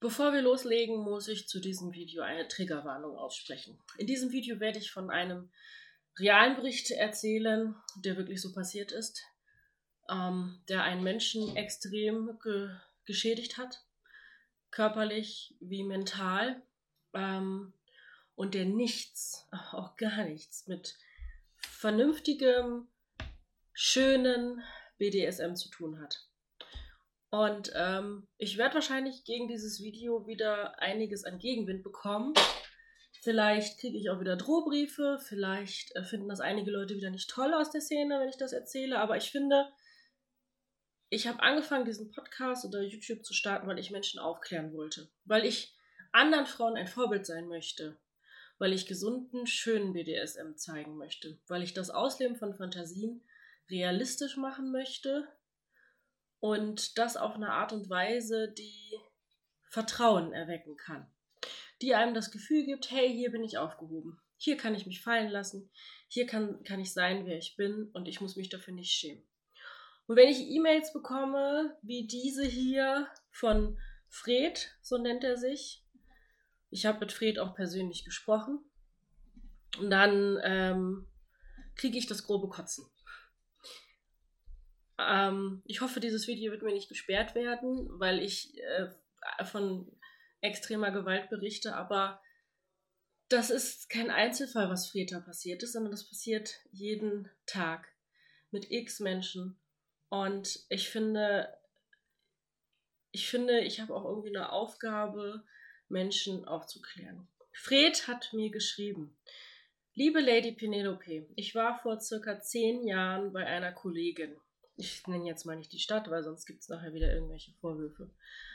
Bevor wir loslegen, muss ich zu diesem Video eine Triggerwarnung aussprechen. In diesem Video werde ich von einem realen Bericht erzählen, der wirklich so passiert ist, der einen Menschen extrem geschädigt hat, körperlich wie mental, und der nichts, auch gar nichts mit vernünftigem, schönen BDSM zu tun hat. Und ich werde wahrscheinlich gegen dieses Video wieder einiges an Gegenwind bekommen. Vielleicht kriege ich auch wieder Drohbriefe, vielleicht finden das einige Leute wieder nicht toll aus der Szene, wenn ich das erzähle. Aber ich finde, ich habe angefangen, diesen Podcast oder YouTube zu starten, weil ich Menschen aufklären wollte. Weil ich anderen Frauen ein Vorbild sein möchte. Weil ich gesunden, schönen BDSM zeigen möchte. Weil ich das Ausleben von Fantasien realistisch machen möchte. Und das auf eine Art und Weise, die Vertrauen erwecken kann. Die einem das Gefühl gibt, hey, hier bin ich aufgehoben. Hier kann ich mich fallen lassen. Hier kann ich sein, wer ich bin. Und ich muss mich dafür nicht schämen. Und wenn ich E-Mails bekomme, wie diese hier von Fred, so nennt er sich. Ich habe mit Fred auch persönlich gesprochen. Und dann kriege ich das grobe Kotzen. Ich hoffe, dieses Video wird mir nicht gesperrt werden, weil ich von extremer Gewalt berichte, aber das ist kein Einzelfall, was Freda passiert ist, sondern das passiert jeden Tag mit x Menschen. Und ich finde, ich habe auch irgendwie eine Aufgabe, Menschen aufzuklären. Fred hat mir geschrieben: Liebe Lady Penelope, ich war vor circa 10 Jahren bei einer Kollegin. Ich nenne jetzt mal nicht die Stadt, weil sonst gibt es nachher wieder irgendwelche Vorwürfe,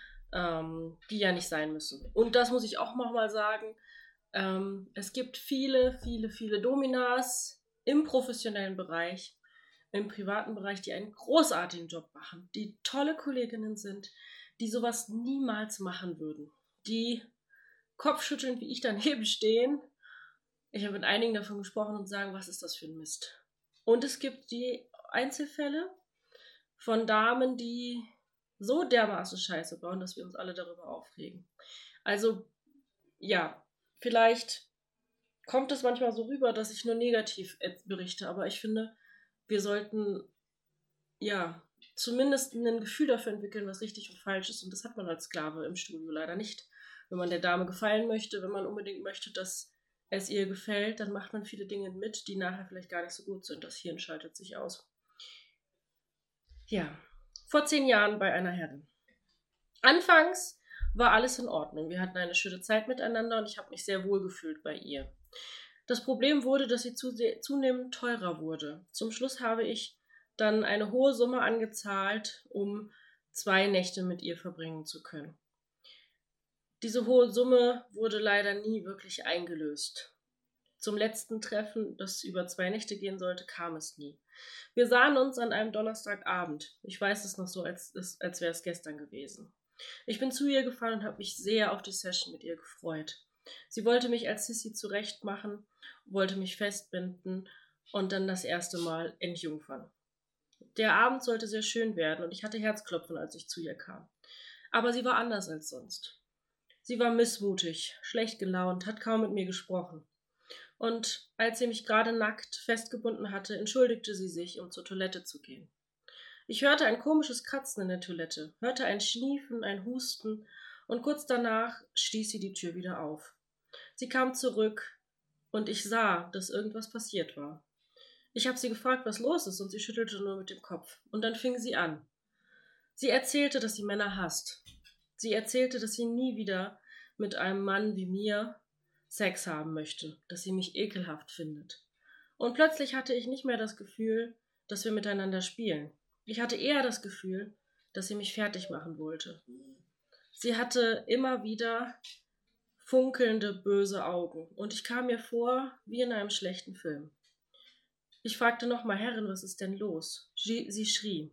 die ja nicht sein müssen. Und das muss ich auch nochmal sagen. Es gibt viele Dominas im professionellen Bereich, im privaten Bereich, die einen großartigen Job machen, die tolle Kolleginnen sind, die sowas niemals machen würden, die kopfschüttelnd wie ich daneben stehen. Ich habe mit einigen davon gesprochen und sagen, was ist das für ein Mist? Und es gibt die Einzelfälle von Damen, die so dermaßen Scheiße bauen, dass wir uns alle darüber aufregen. Also, ja, vielleicht kommt es manchmal so rüber, dass ich nur negativ berichte, aber ich finde, wir sollten, ja, zumindest ein Gefühl dafür entwickeln, was richtig und falsch ist. Und das hat man als Sklave im Studio leider nicht. Wenn man der Dame gefallen möchte, wenn man unbedingt möchte, dass es ihr gefällt, dann macht man viele Dinge mit, die nachher vielleicht gar nicht so gut sind. Das Hirn schaltet sich aus. Ja, vor 10 Jahren bei einer Herrin. Anfangs war alles in Ordnung. Wir hatten eine schöne Zeit miteinander und ich habe mich sehr wohl gefühlt bei ihr. Das Problem wurde, dass sie zunehmend teurer wurde. Zum Schluss habe ich dann eine hohe Summe angezahlt, um 2 Nächte mit ihr verbringen zu können. Diese hohe Summe wurde leider nie wirklich eingelöst. Zum letzten Treffen, das über 2 Nächte gehen sollte, kam es nie. Wir sahen uns an einem Donnerstagabend. Ich weiß es noch so, als wäre es gestern gewesen. Ich bin zu ihr gefahren und habe mich sehr auf die Session mit ihr gefreut. Sie wollte mich als Sissy zurechtmachen, wollte mich festbinden und dann das erste Mal entjungfern. Der Abend sollte sehr schön werden und ich hatte Herzklopfen, als ich zu ihr kam. Aber sie war anders als sonst. Sie war missmutig, schlecht gelaunt, hat kaum mit mir gesprochen. Und als sie mich gerade nackt festgebunden hatte, entschuldigte sie sich, um zur Toilette zu gehen. Ich hörte ein komisches Kratzen in der Toilette, hörte ein Schniefen, ein Husten und kurz danach stieß sie die Tür wieder auf. Sie kam zurück und ich sah, dass irgendwas passiert war. Ich habe sie gefragt, was los ist, und sie schüttelte nur mit dem Kopf. Und dann fing sie an. Sie erzählte, dass sie Männer hasst. Sie erzählte, dass sie nie wieder mit einem Mann wie mir Sex haben möchte, dass sie mich ekelhaft findet. Und plötzlich hatte ich nicht mehr das Gefühl, dass wir miteinander spielen. Ich hatte eher das Gefühl, dass sie mich fertig machen wollte. Sie hatte immer wieder funkelnde, böse Augen und ich kam mir vor wie in einem schlechten Film. Ich fragte nochmal: Herrin, was ist denn los? Sie schrie.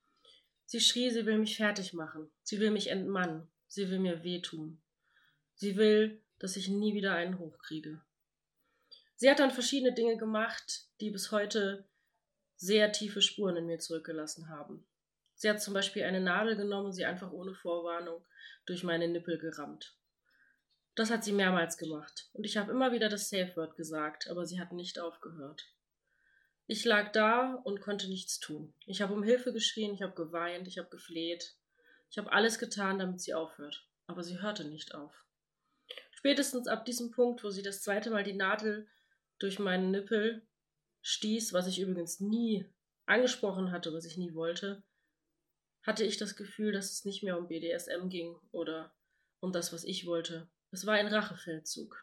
Sie schrie, sie will mich fertig machen. Sie will mich entmannen. Sie will mir wehtun. Sie will, dass ich nie wieder einen hochkriege. Sie hat dann verschiedene Dinge gemacht, die bis heute sehr tiefe Spuren in mir zurückgelassen haben. Sie hat zum Beispiel eine Nadel genommen und sie einfach ohne Vorwarnung durch meine Nippel gerammt. Das hat sie mehrmals gemacht und ich habe immer wieder das Safe-Word gesagt, aber sie hat nicht aufgehört. Ich lag da und konnte nichts tun. Ich habe um Hilfe geschrien, ich habe geweint, ich habe gefleht. Ich habe alles getan, damit sie aufhört, aber sie hörte nicht auf. Spätestens ab diesem Punkt, wo sie das zweite Mal die Nadel durch meinen Nippel stieß, was ich übrigens nie angesprochen hatte, was ich nie wollte, hatte ich das Gefühl, dass es nicht mehr um BDSM ging oder um das, was ich wollte. Es war ein Rachefeldzug.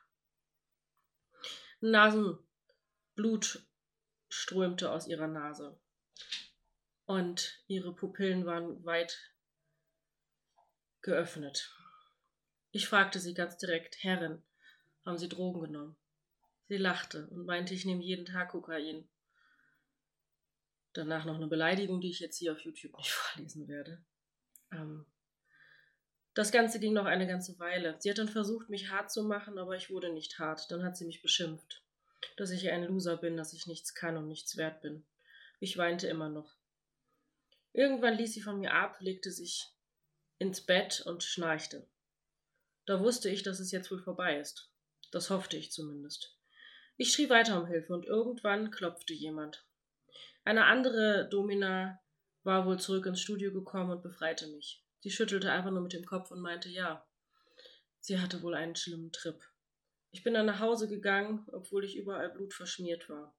Nasenblut strömte aus ihrer Nase und ihre Pupillen waren weit geöffnet. Ich fragte sie ganz direkt: Herrin, haben Sie Drogen genommen? Sie lachte und meinte, ich nehme jeden Tag Kokain. Danach noch eine Beleidigung, die ich jetzt hier auf YouTube nicht vorlesen werde. Das Ganze ging noch eine ganze Weile. Sie hat dann versucht, mich hart zu machen, aber ich wurde nicht hart. Dann hat sie mich beschimpft, dass ich ein Loser bin, dass ich nichts kann und nichts wert bin. Ich weinte immer noch. Irgendwann ließ sie von mir ab, legte sich ins Bett und schnarchte. Da wusste ich, dass es jetzt wohl vorbei ist. Das hoffte ich zumindest. Ich schrie weiter um Hilfe und irgendwann klopfte jemand. Eine andere Domina war wohl zurück ins Studio gekommen und befreite mich. Sie schüttelte einfach nur mit dem Kopf und meinte, ja, sie hatte wohl einen schlimmen Trip. Ich bin dann nach Hause gegangen, obwohl ich überall blutverschmiert war.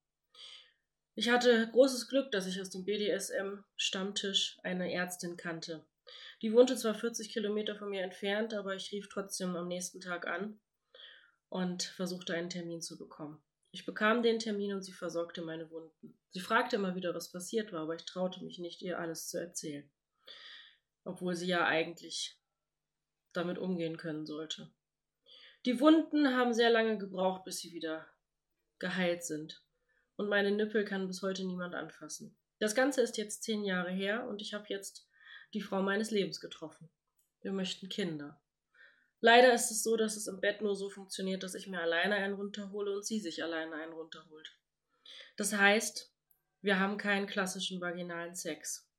Ich hatte großes Glück, dass ich aus dem BDSM-Stammtisch eine Ärztin kannte. Die wohnte zwar 40 Kilometer von mir entfernt, aber ich rief trotzdem am nächsten Tag an und versuchte einen Termin zu bekommen. Ich bekam den Termin und sie versorgte meine Wunden. Sie fragte immer wieder, was passiert war, aber ich traute mich nicht, ihr alles zu erzählen. Obwohl sie ja eigentlich damit umgehen können sollte. Die Wunden haben sehr lange gebraucht, bis sie wieder geheilt sind. Und meine Nippel kann bis heute niemand anfassen. Das Ganze ist jetzt 10 Jahre her und ich habe jetzt die Frau meines Lebens getroffen. Wir möchten Kinder. Leider ist es so, dass es im Bett nur so funktioniert, dass ich mir alleine einen runterhole und sie sich alleine einen runterholt. Das heißt, wir haben keinen klassischen vaginalen Sex.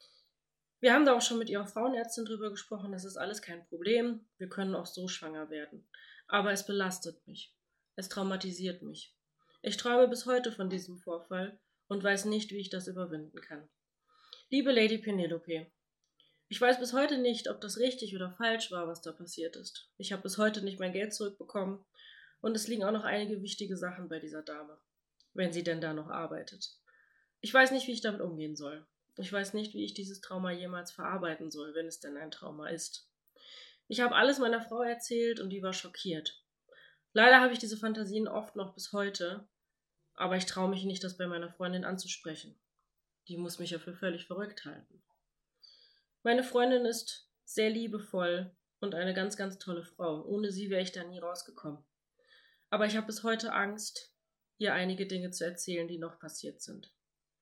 Wir haben da auch schon mit ihrer Frauenärztin drüber gesprochen, das ist alles kein Problem, wir können auch so schwanger werden. Aber es belastet mich. Es traumatisiert mich. Ich träume bis heute von diesem Vorfall und weiß nicht, wie ich das überwinden kann. Liebe Lady Penelope, ich weiß bis heute nicht, ob das richtig oder falsch war, was da passiert ist. Ich habe bis heute nicht mein Geld zurückbekommen und es liegen auch noch einige wichtige Sachen bei dieser Dame, wenn sie denn da noch arbeitet. Ich weiß nicht, wie ich damit umgehen soll. Ich weiß nicht, wie ich dieses Trauma jemals verarbeiten soll, wenn es denn ein Trauma ist. Ich habe alles meiner Frau erzählt und die war schockiert. Leider habe ich diese Fantasien oft noch bis heute, aber ich traue mich nicht, das bei meiner Freundin anzusprechen. Die muss mich ja für völlig verrückt halten. Meine Freundin ist sehr liebevoll und eine ganz, ganz tolle Frau. Ohne sie wäre ich da nie rausgekommen. Aber ich habe bis heute Angst, ihr einige Dinge zu erzählen, die noch passiert sind.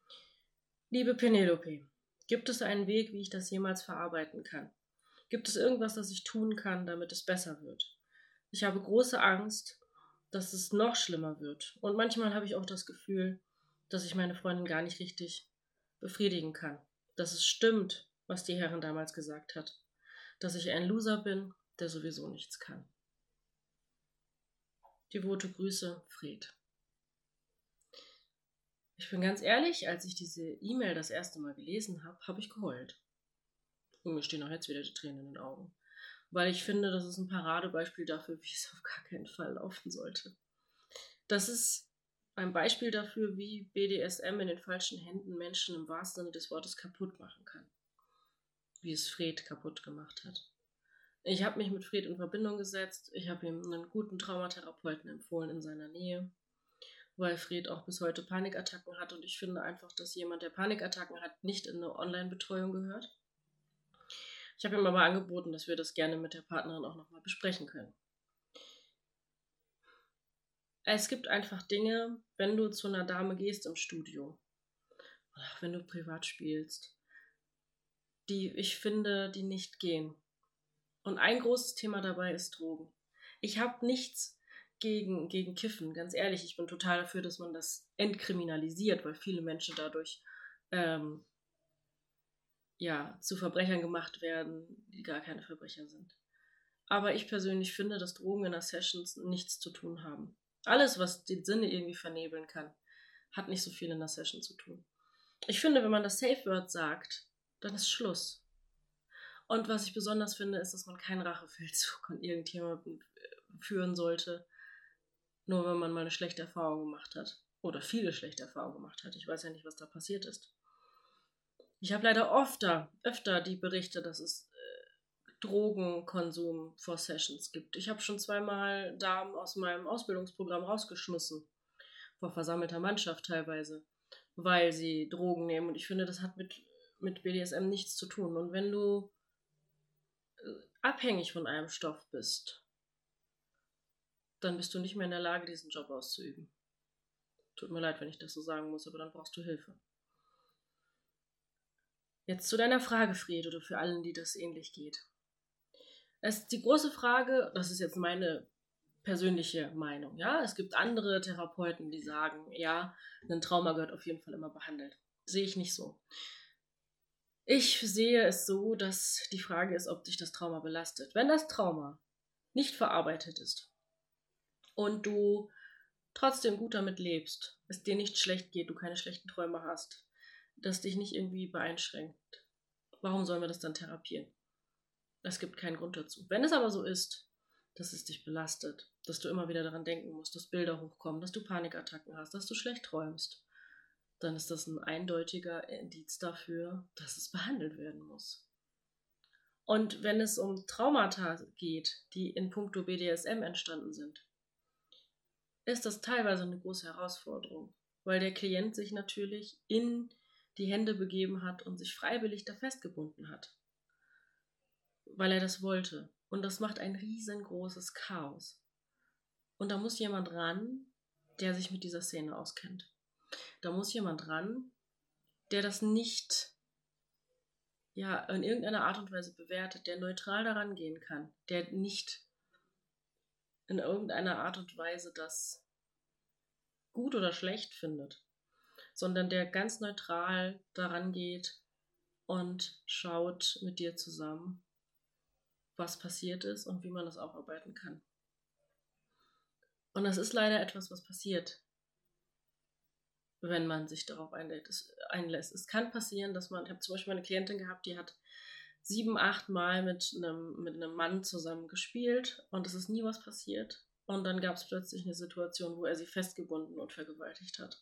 Liebe Penelope, gibt es einen Weg, wie ich das jemals verarbeiten kann? Gibt es irgendwas, das ich tun kann, damit es besser wird? Ich habe große Angst, dass es noch schlimmer wird. Und manchmal habe ich auch das Gefühl, dass ich meine Freundin gar nicht richtig befriedigen kann. Dass es stimmt, was die Herrin damals gesagt hat. Dass ich ein Loser bin, der sowieso nichts kann. Devote Grüße, Fred. Ich bin ganz ehrlich, als ich diese E-Mail das erste Mal gelesen habe, habe ich geheult. Und mir stehen auch jetzt wieder die Tränen in den Augen. Weil ich finde, das ist ein Paradebeispiel dafür, wie es auf gar keinen Fall laufen sollte. Das ist ein Beispiel dafür, wie BDSM in den falschen Händen Menschen im wahrsten Sinne des Wortes kaputt machen kann. Wie es Fred kaputt gemacht hat. Ich habe mich mit Fred in Verbindung gesetzt. Ich habe ihm einen guten Traumatherapeuten empfohlen in seiner Nähe, weil Fred auch bis heute Panikattacken hat. Und ich finde einfach, dass jemand, der Panikattacken hat, nicht in eine Online-Betreuung gehört. Ich habe ihm aber angeboten, dass wir das gerne mit der Partnerin auch nochmal besprechen können. Es gibt einfach Dinge, wenn du zu einer Dame gehst im Studio, oder auch wenn du privat spielst, die ich finde, die nicht gehen. Und ein großes Thema dabei ist Drogen. Ich habe nichts gegen Kiffen, ganz ehrlich. Ich bin total dafür, dass man das entkriminalisiert, weil viele Menschen dadurch zu Verbrechern gemacht werden, die gar keine Verbrecher sind. Aber ich persönlich finde, dass Drogen in der Sessions nichts zu tun haben. Alles, was den Sinne irgendwie vernebeln kann, hat nicht so viel in der Session zu tun. Ich finde, wenn man das Safe Word sagt, dann ist Schluss. Und was ich besonders finde, ist, dass man keinen Rachefeldzug an irgendjemanden führen sollte, nur wenn man mal eine schlechte Erfahrung gemacht hat. Oder viele schlechte Erfahrungen gemacht hat. Ich weiß ja nicht, was da passiert ist. Ich habe leider öfter die Berichte, dass es Drogenkonsum vor Sessions gibt. Ich habe schon 2-mal Damen aus meinem Ausbildungsprogramm rausgeschmissen. Vor versammelter Mannschaft teilweise. Weil sie Drogen nehmen. Und ich finde, das hat mit BDSM nichts zu tun. Und wenn du abhängig von einem Stoff bist, dann bist du nicht mehr in der Lage, diesen Job auszuüben. Tut mir leid, wenn ich das so sagen muss, aber dann brauchst du Hilfe. Jetzt zu deiner Frage, Fred, oder für allen, die das ähnlich geht. Es ist die große Frage, das ist jetzt meine persönliche Meinung, ja. Es gibt andere Therapeuten, die sagen, ja, ein Trauma gehört auf jeden Fall immer behandelt. Sehe ich nicht so. Ich sehe es so, dass die Frage ist, ob dich das Trauma belastet. Wenn das Trauma nicht verarbeitet ist und du trotzdem gut damit lebst, es dir nicht schlecht geht, du keine schlechten Träume hast, das dich nicht irgendwie beeinschränkt, warum sollen wir das dann therapieren? Es gibt keinen Grund dazu. Wenn es aber so ist, dass es dich belastet, dass du immer wieder daran denken musst, dass Bilder hochkommen, dass du Panikattacken hast, dass du schlecht träumst, dann ist das ein eindeutiger Indiz dafür, dass es behandelt werden muss. Und wenn es um Traumata geht, die in puncto BDSM entstanden sind, ist das teilweise eine große Herausforderung, weil der Klient sich natürlich in die Hände begeben hat und sich freiwillig da festgebunden hat, weil er das wollte. Und das macht ein riesengroßes Chaos. Und da muss jemand ran, der sich mit dieser Szene auskennt. Da muss jemand ran, der das nicht in irgendeiner Art und Weise bewertet, der neutral daran gehen kann, der nicht in irgendeiner Art und Weise das gut oder schlecht findet, sondern der ganz neutral daran geht und schaut mit dir zusammen, was passiert ist und wie man das aufarbeiten kann. Und das ist leider etwas, was passiert, wenn man sich darauf einlässt. Es kann passieren, dass ich habe zum Beispiel eine Klientin gehabt, die hat 7-8 Mal mit einem Mann zusammen gespielt und es ist nie was passiert. Und dann gab es plötzlich eine Situation, wo er sie festgebunden und vergewaltigt hat.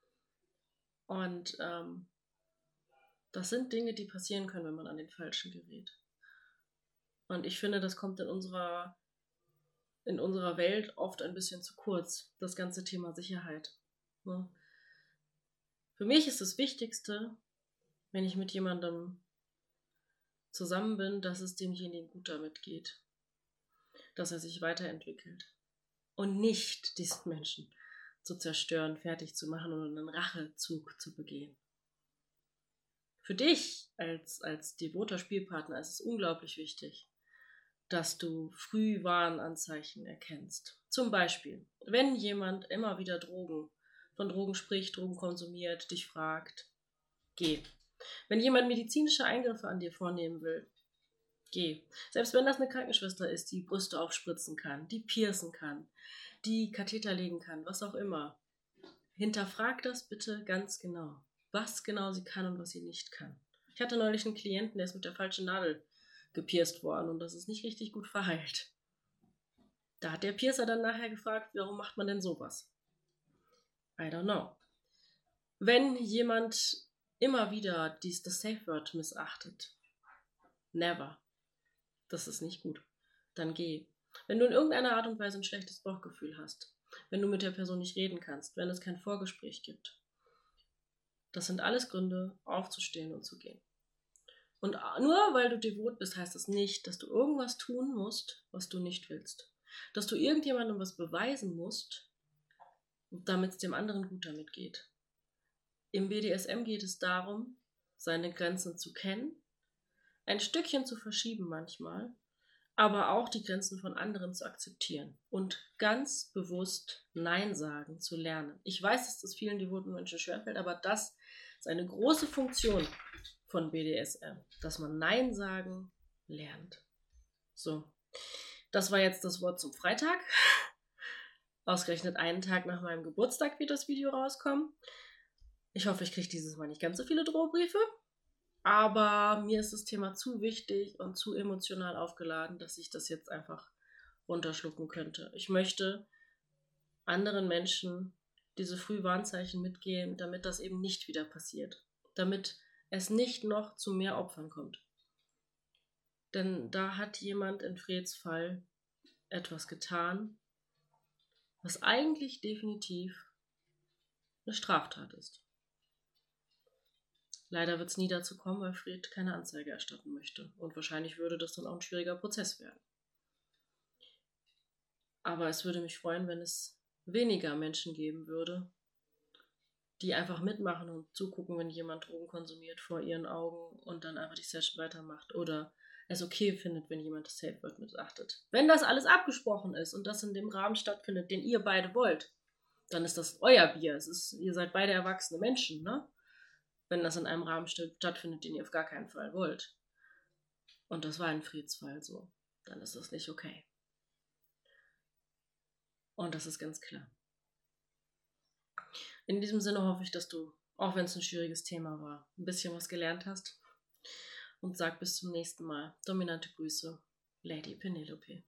Und das sind Dinge, die passieren können, wenn man an den Falschen gerät. Und ich finde, das kommt in unserer Welt oft ein bisschen zu kurz, das ganze Thema Sicherheit. Ne? Für mich ist das Wichtigste, wenn ich mit jemandem zusammen bin, dass es demjenigen gut damit geht, dass er sich weiterentwickelt und nicht diesen Menschen zu zerstören, fertig zu machen und einen Rachezug zu begehen. Für dich als devoter Spielpartner ist es unglaublich wichtig, dass du früh Warnanzeichen erkennst. Zum Beispiel, wenn jemand immer wieder von Drogen spricht, Drogen konsumiert, dich fragt, geh. Wenn jemand medizinische Eingriffe an dir vornehmen will, geh. Selbst wenn das eine Krankenschwester ist, die Brüste aufspritzen kann, die piercen kann, die Katheter legen kann, was auch immer. Hinterfrag das bitte ganz genau. Was genau sie kann und was sie nicht kann. Ich hatte neulich einen Klienten, der ist mit der falschen Nadel gepierst worden und das ist nicht richtig gut verheilt. Da hat der Piercer dann nachher gefragt, warum macht man denn sowas? I don't know. Wenn jemand immer wieder das Safe Word missachtet, never, das ist nicht gut, dann geh. Wenn du in irgendeiner Art und Weise ein schlechtes Bauchgefühl hast, wenn du mit der Person nicht reden kannst, wenn es kein Vorgespräch gibt, das sind alles Gründe, aufzustehen und zu gehen. Und nur weil du devot bist, heißt das nicht, dass du irgendwas tun musst, was du nicht willst. Dass du irgendjemandem was beweisen musst, damit es dem anderen gut damit geht. Im BDSM geht es darum, seine Grenzen zu kennen, ein Stückchen zu verschieben manchmal, aber auch die Grenzen von anderen zu akzeptieren und ganz bewusst Nein sagen zu lernen. Ich weiß, dass das vielen devoten Menschen schwerfällt, aber das ist eine große Funktion von BDSM, dass man Nein sagen lernt. So, das war jetzt das Wort zum Freitag. Ausgerechnet einen Tag nach meinem Geburtstag wird das Video rauskommen. Ich hoffe, ich kriege dieses Mal nicht ganz so viele Drohbriefe. Aber mir ist das Thema zu wichtig und zu emotional aufgeladen, dass ich das jetzt einfach runterschlucken könnte. Ich möchte anderen Menschen diese Frühwarnzeichen mitgeben, damit das eben nicht wieder passiert. Damit es nicht noch zu mehr Opfern kommt. Denn da hat jemand in Freds Fall etwas getan, was eigentlich definitiv eine Straftat ist. Leider wird es nie dazu kommen, weil Fred keine Anzeige erstatten möchte. Und wahrscheinlich würde das dann auch ein schwieriger Prozess werden. Aber es würde mich freuen, wenn es weniger Menschen geben würde, die einfach mitmachen und zugucken, wenn jemand Drogen konsumiert vor ihren Augen und dann einfach die Session weitermacht oder es okay findet, wenn jemand das Safe Word missachtet. Wenn das alles abgesprochen ist und das in dem Rahmen stattfindet, den ihr beide wollt, dann ist das euer Bier. Ihr seid beide erwachsene Menschen, ne? Wenn das in einem Rahmen stattfindet, den ihr auf gar keinen Fall wollt. Und das war in Freds Fall so. Dann ist das nicht okay. Und das ist ganz klar. In diesem Sinne hoffe ich, dass du, auch wenn es ein schwieriges Thema war, ein bisschen was gelernt hast. Und sag bis zum nächsten Mal. Dominante Grüße, Lady Penelope.